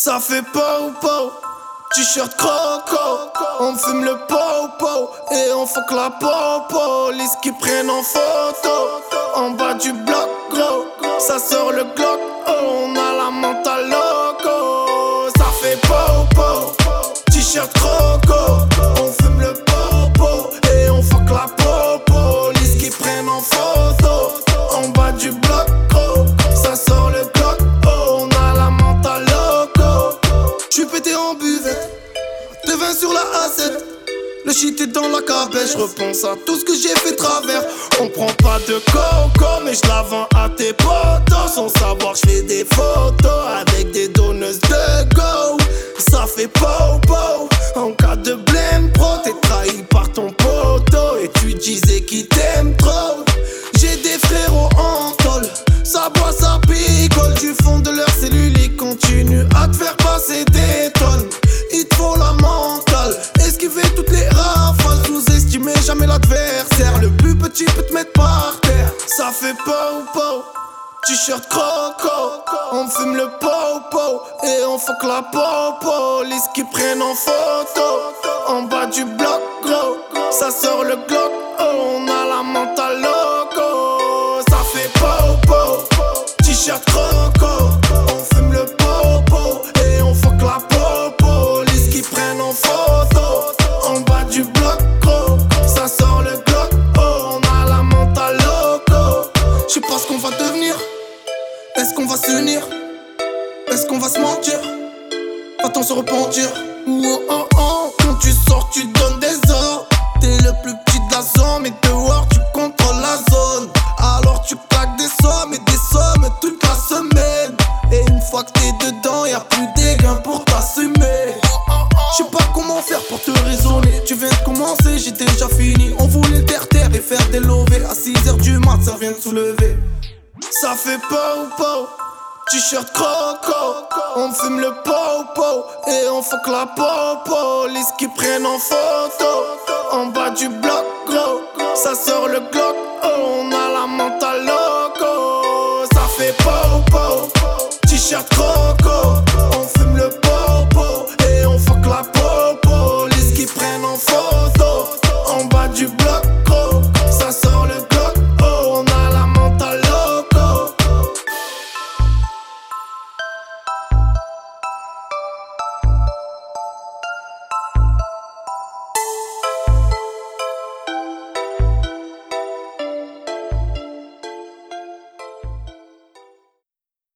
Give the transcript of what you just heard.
Ça fait po-po, t-shirt croco. On fume le po-po et on fuck la police qui prennent en photo. En bas du bloc gros, ça sort le Glock. Oh, on a la mentale loco. Ça fait po-po, t-shirt croco. On fume le po-po et on fuck la police qui prennent en photo. En bas du bloc gros, ça sort le Glock. Oh, on a la mentale loco. J'suis pété en buvette, de vin sur la A7. Le shit est dans la cabelle, j'repense à tout ce que j'ai fait travers. On prend pas de coco, mais j'la vends à tes potos. Sans savoir, j'fais des photos avec des donneuses de go. Ça fait po-po, en cas de blême pro. T'es trahi par ton poteau et tu disais qu'il t'aime trop. J'ai des frérots en tôle, ça boit, ça picole. Du fond de leur cellule, ils continuent à te faire passer des tonnes. Il te faut la mentale, esquiver toutes les rafales. Sous-estimer jamais l'adversaire, le plus petit peut te mettre par terre. Ça fait po-po, t-shirt croco. On fume le po-po et on fuck la police qui prennent en photo. En bas du bloc gros, ça sort le Glock. Oh, on a la mentale loco. Ça fait po-po, t-shirt croco. On fume le po-po et on fuck la police qui prennent en photo. En bas du bloc gros, ça sort le Glock. Oh, on a la mentale loco. J'sais pas ce qu'on va devenir. Est-ce qu'on va s'unir? Est-ce qu'on va se mentir? Va-t-on se repentir? Oh, oh, oh. Quand tu sors, tu donnes des ordres. T'es le plus petit de la zone, mais dehors tu contrôles la zone. Alors tu claques des sommes et des sommes toute la semaine. Et une fois que t'es dedans, y'a plus des gains pour t'assumer. J'sais pas comment faire pour te raisonner. Tu viens de commencer, j'ai déjà fini. On voulait le terre-terre et faire des lovés. À 6h du mat, ça vient de soulever. Ça fait po-po, t-shirt croco. On fume le po-po et on fuck la police qui prennent en photo. En bas du bloc gros, ça sort le Glock. Oh, on a la mentale loco. Ça fait po-po,